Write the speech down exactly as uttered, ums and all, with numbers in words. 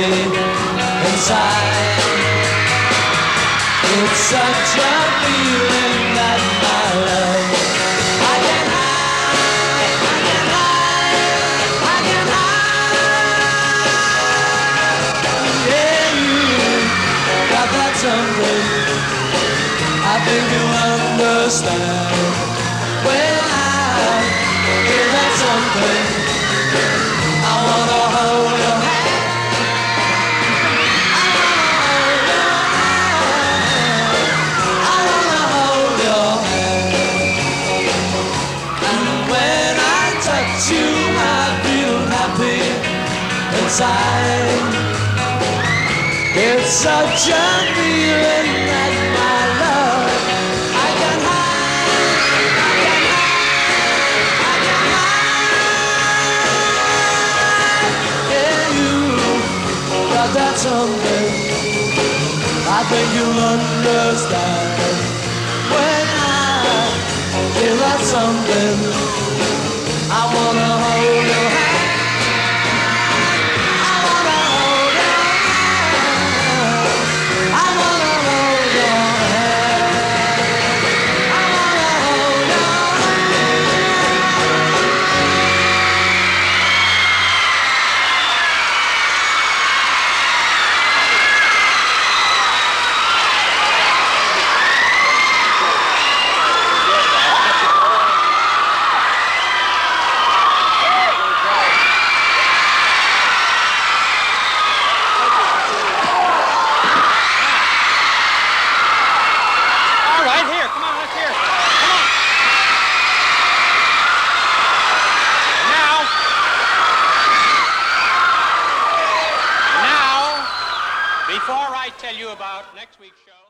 happy inside. It's such a feeling that my love I can hide, I can hide, I can hide. Yeah, you got that something I think you understand. When I hear that something, I wanna hold your hand. I wanna hold your hand. And when I touch you, I feel happy inside. It's such a feeling that my love I can hide, I can hide, I can hide. Yeah, you got that something I think you'll understand. When I feel that something, I wanna hold your hand. I wanna hold your hand. I wanna hold your hand. I wanna hold your All right, here, come on, let's hear it. Come on. Now, now, before I tell you about next week's show.